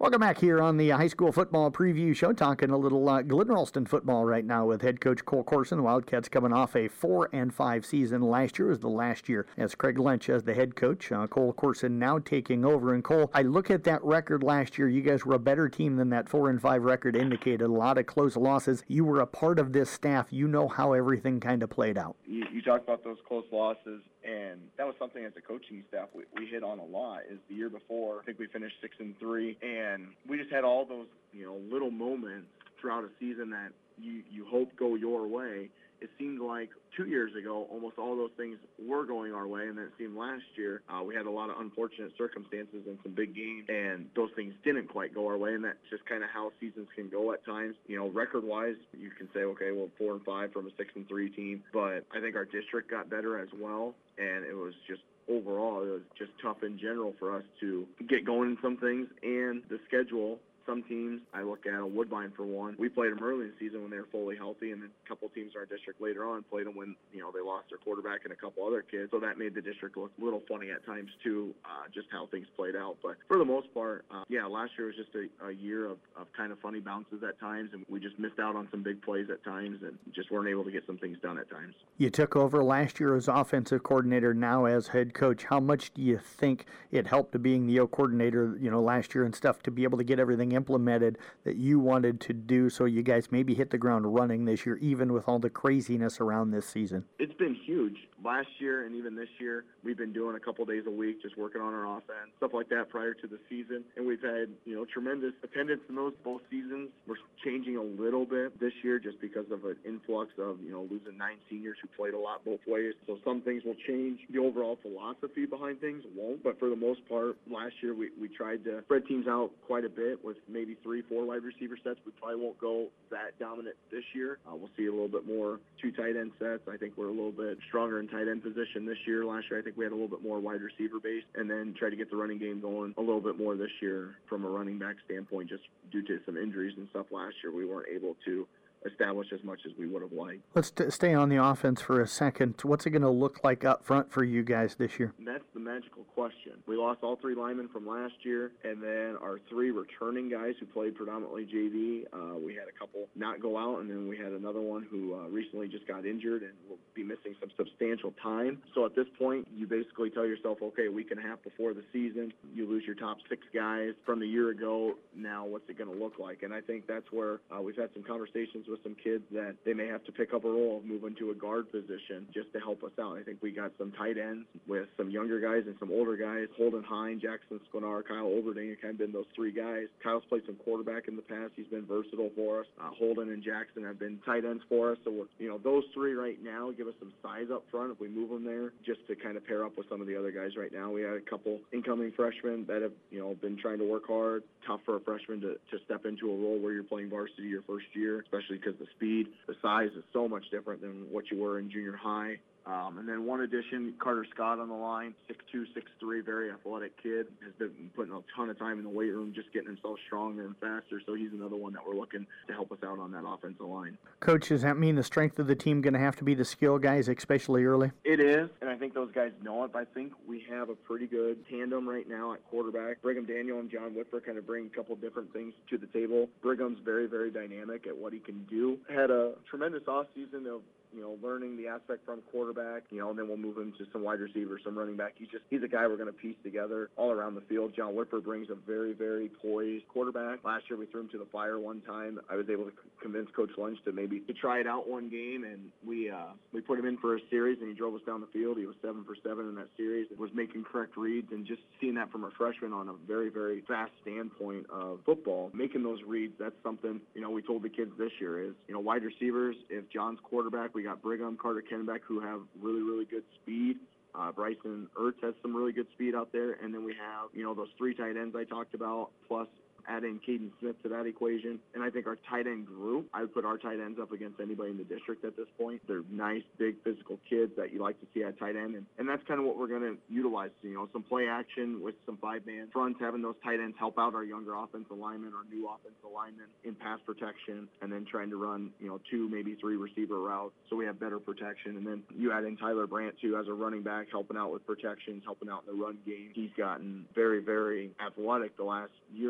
Welcome back here on the high school football preview show, talking a little Glen Ralston football right now with head coach Cole Corson. Wildcats coming off a 4-5 season. Last year was the last year as Craig Lynch as the head coach. Cole Corson now taking over. And Cole, I look at that record last year. You guys were a better team than that 4-5 record indicated. A lot of close losses. You were a part of this staff. You know how everything kind of played out. You talk about those close losses, and that was something as a coaching staff we hit on a lot. Is the year before, I think we finished 6-3, and we just had all those little moments throughout a season that you hope go your way. It seemed like 2 years ago, almost all those things were going our way, and then it seemed last year we had a lot of unfortunate circumstances and some big games, and those things didn't quite go our way, and that's just kind of how seasons can go at times. Record-wise, you can say, okay, well, 4-5 from a 6-3 team, but I think our district got better as well, and it was just overall, it was just tough in general for us to get going in some things, and the schedule. Some teams, I look at Woodbine for one. We played them early in the season when they were fully healthy, and then a couple teams in our district later on played them when they lost their quarterback and a couple other kids. So that made the district look a little funny at times too, just how things played out. But for the most part, last year was just a year of kind of funny bounces at times, and we just missed out on some big plays at times, and just weren't able to get some things done at times. You took over last year as offensive coordinator, now as head coach. How much do you think it helped to being the O coordinator, last year and stuff, to be able to get everything implemented that you wanted to do, so you guys maybe hit the ground running this year, even with all the craziness around this season? It's been huge. Last year and even this year, we've been doing a couple days a week, just working on our offense, stuff like that prior to the season. And we've had, tremendous attendance in those both seasons. We're changing a little bit this year just because of an influx of, losing 9 seniors who played a lot both ways. So some things will change. The overall philosophy behind things won't. But for the most part, last year we tried to spread teams out quite a bit with maybe 3-4 wide receiver sets. We probably won't go that dominant this year. We'll see a little bit more 2 tight end sets. I think we're a little bit stronger in tight end position this year. Last year, I think we had a little bit more wide receiver base, and then try to get the running game going a little bit more this year from a running back standpoint, just due to some injuries and stuff last year. We weren't able to establish as much as we would have liked. Let's stay on the offense for a second. What's it going to look like up front for you guys this year? That's the magical question. We lost all 3 linemen from last year, and then our 3 returning guys who played predominantly JV. We had a couple not go out, and then we had another one who recently just got injured and will be missing some substantial time. So at this point, you basically tell yourself, okay, a week and a half before the season, you lose your top 6 guys from the year ago. Now what's it going to look like? And I think that's where we've had some conversations with some kids that they may have to pick up a role of moving to a guard position just to help us out. I think we got some tight ends with some younger guys and some older guys. Holden Hine, Jackson Sklenar, Kyle Oberding have kind of been those 3 guys. Kyle's played some quarterback in the past. He's been versatile for us. Holden and Jackson have been tight ends for us. So, those 3 right now give us some size up front if we move them there, just to kind of pair up with some of the other guys right now. We had a couple incoming freshmen that have, been trying to work hard. Tough for a freshman to step into a role where you're playing varsity your first year, especially because the speed, the size is so much different than what you were in junior high. And then one addition, Carter Scott on the line, 6'2", 6'3", very athletic kid, has been putting a ton of time in the weight room, just getting himself stronger and faster. So he's another one that we're looking to help us out on that offensive line. Coach, does that mean the strength of the team going to have to be the skill guys, especially early? It is, and I think those guys know it. But I think we have a pretty good tandem right now at quarterback. Brigham Daniel and John Whitfer kind of bring a couple different things to the table. Brigham's very, very dynamic at what he can do. Had a tremendous offseason of learning the aspect from quarterback, and then we'll move him to some wide receiver, some running back. He's a guy we're going to piece together all around the field. John Whitfer brings a very, very poised quarterback. Last year we threw him to the fire one time. I was able to convince Coach Lynch to try it out one game, and we put him in for a series, and he drove us down the field. He was 7 for 7 in that series. Was making correct reads, and just seeing that from a freshman on a very, very fast standpoint of football, making those reads, that's something, we told the kids this year is, wide receivers, if John's quarterback, we got Brigham, Carter Kennebeck, who have really, really good speed. Bryson Ertz has some really good speed out there. And then we have, those 3 tight ends I talked about, plus add in Caden Smith to that equation. And I think our tight end group, I would put our tight ends up against anybody in the district at this point. They're nice, big, physical kids that you like to see at tight end. And that's kind of what we're going to utilize, some play action with some 5-man fronts, having those tight ends help out our younger offensive linemen, our new offensive linemen in pass protection, and then trying to run, 2, maybe 3 receiver routes so we have better protection. And then you add in Tyler Brandt, too, as a running back, helping out with protections, helping out in the run game. He's gotten very, very athletic the last year and a half.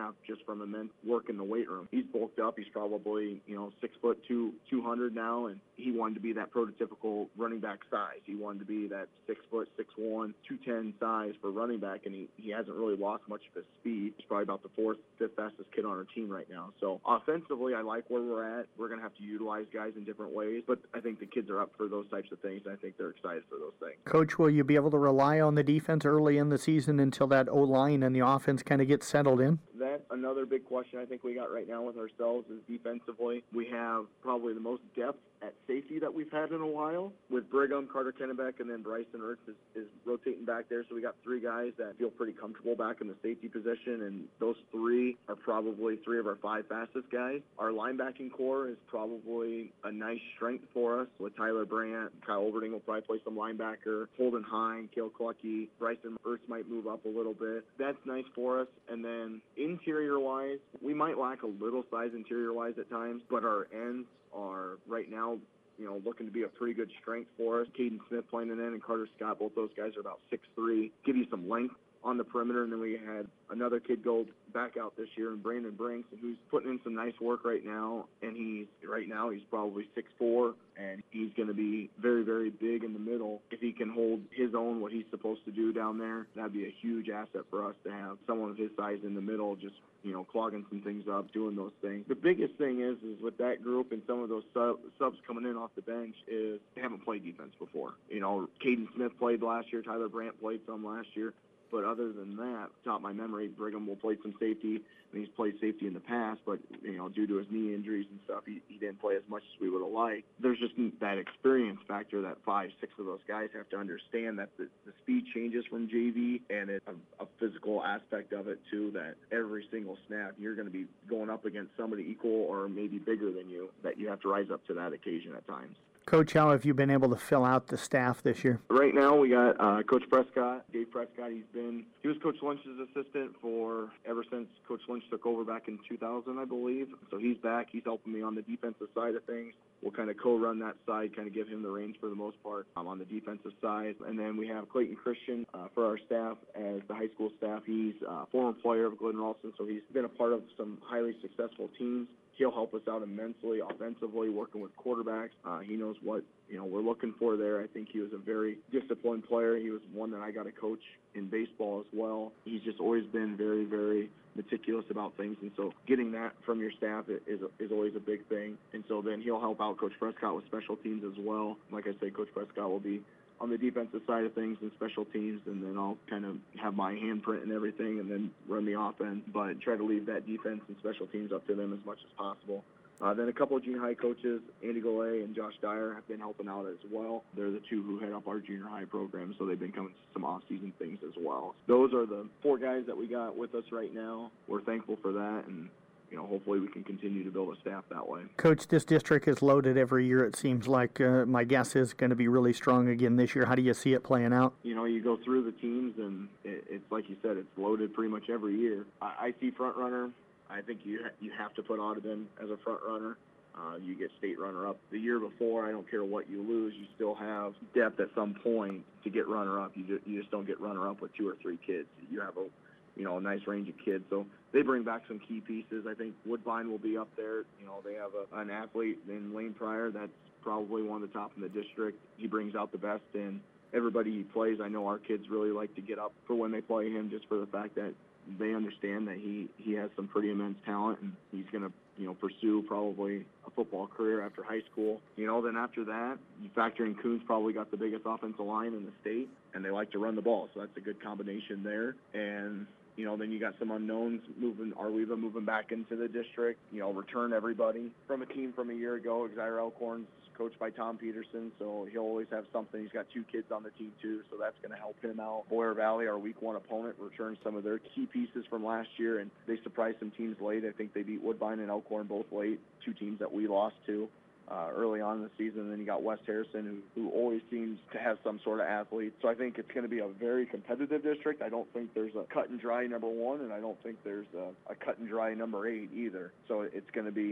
half just from immense work in the weight room. He's bulked up. He's probably, 6'2", 200 now, and he wanted to be that prototypical running back size. He wanted to be that 6', 6'1", 210 size for running back, and he hasn't really lost much of his speed. He's probably about the fourth, fifth fastest kid on our team right now. So offensively, I like where we're at. We're going to have to utilize guys in different ways, but I think the kids are up for those types of things, and I think they're excited for those things. Coach, will you be able to rely on the defense early in the season until that O-line and the offense kind of gets settled in? That's another big question I think we got right now with ourselves is defensively. We have probably the most depth at safety that we've had in a while with Brigham, Carter Kennebeck, and then Bryson Ertz is rotating back there. So we got three guys that feel pretty comfortable back in the safety position, and those three are probably three of our five fastest guys. Our linebacking core is probably a nice strength for us with Tyler Brandt. Kyle Overding will probably play some linebacker. Holden Hine, Cale Clucky, Bryson Ertz might move up a little bit. That's nice for us. And then interior-wise, we might lack a little size interior-wise at times, but our ends are right now, looking to be a pretty good strength for us. Caden Smith playing an end and Carter Scott, both those guys are about 6'3", give you some length on the perimeter. And then we had another kid go back out this year, and Brandon Brinks, who's putting in some nice work right now. And he's probably 6'4", and he's going to be very, very big in the middle. If he can hold his own, what he's supposed to do down there, that'd be a huge asset for us to have someone of his size in the middle, just clogging some things up, doing those things. The biggest thing is with that group and some of those subs coming in off the bench is they haven't played defense before. Caden Smith played last year, Tyler Brandt played some last year. But other than that, top of my memory, Brigham will play some safety, and he's played safety in the past, but, due to his knee injuries and stuff, he didn't play as much as we would have liked. There's just that experience factor that 5, 6 of those guys have to understand that the speed changes from JV, and it's a physical aspect of it, too, that every single snap you're going to be going up against somebody equal or maybe bigger than you, that you have to rise up to that occasion at times. Coach, how have you been able to fill out the staff this year? Right now we got Coach Prescott, Dave Prescott. He was Coach Lynch's assistant ever since Coach Lynch took over back in 2000, I believe. So he's back. He's helping me on the defensive side of things. We'll kind of co-run that side, kind of give him the reins for the most part on the defensive side. And then we have Clayton Christian for our staff as the high school staff. He's a former player of Glidden Ralston, so he's been a part of some highly successful teams. He'll help us out immensely offensively, working with quarterbacks. He knows what we're looking for there. I think he was a very disciplined player. He was one that I got to coach in baseball as well. He's just always been very, very meticulous about things, and so getting that from your staff is always a big thing. And so then he'll help out Coach Prescott with special teams as well. Like I said, Coach Prescott will be on the defensive side of things and special teams, and then I'll kind of have my handprint and everything and then run the offense, but try to leave that defense and special teams up to them as much as possible. Then a couple of junior high coaches, Andy Golay and Josh Dyer, have been helping out as well. They're the two who head up our junior high program, so they've been coming to some off-season things as well. Those are the 4 guys that we got with us right now. We're thankful for that, and hopefully we can continue to build a staff that way. Coach, this district is loaded every year, it seems like. My guess is going to be really strong again this year. How do you see it playing out? You go through the teams, and it's like you said, it's loaded pretty much every year. I see front runner. I think you have to put Audubon as a front runner. You get state runner-up. The year before, I don't care what you lose, you still have depth at some point to get runner-up. You just don't get runner-up with 2 or 3 kids. You have a nice range of kids. So they bring back some key pieces. I think Woodbine will be up there. They have an athlete in Lane Pryor that's probably one of the top in the district. He brings out the best in everybody he plays. I know our kids really like to get up for when they play him, just for the fact that they understand that he has some pretty immense talent, and he's going to pursue probably a football career after high school. Then after that, you factor in Coons probably got the biggest offensive line in the state, and they like to run the ball, so that's a good combination there. And then you got some unknowns Arweva moving back into the district, return everybody from a team from a year ago. Xavier Elkhorn's coached by Tom Peterson, so he'll always have something. He's got 2 kids on the team, too, so that's going to help him out. Boyer Valley, our week 1 opponent, returned some of their key pieces from last year, and they surprised some teams late. I think they beat Woodbine and Elkhorn both late, 2 teams that we lost to early on in the season. And then you got West Harrison, who always seems to have some sort of athlete. So I think it's going to be a very competitive district. I don't think there's a cut-and-dry number 1, and I don't think there's a cut-and-dry number 8 either. So it's going to be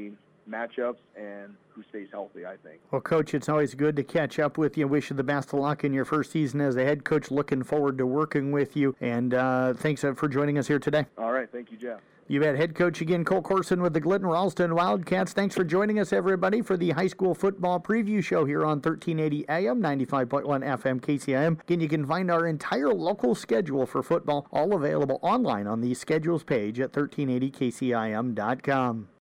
matchups and who stays healthy, I think. Well, Coach, it's always good to catch up with you. Wish you the best of luck in your first season as a head coach. Looking forward to working with you. And thanks for joining us here today. All right. Thank you, Jeff. You bet. Head coach again, Cole Corson with the Glidden Ralston Wildcats. Thanks for joining us, everybody, for the high school football preview show here on 1380 AM, 95.1 FM KCIM. Again, you can find our entire local schedule for football all available online on the schedules page at 1380kcim.com.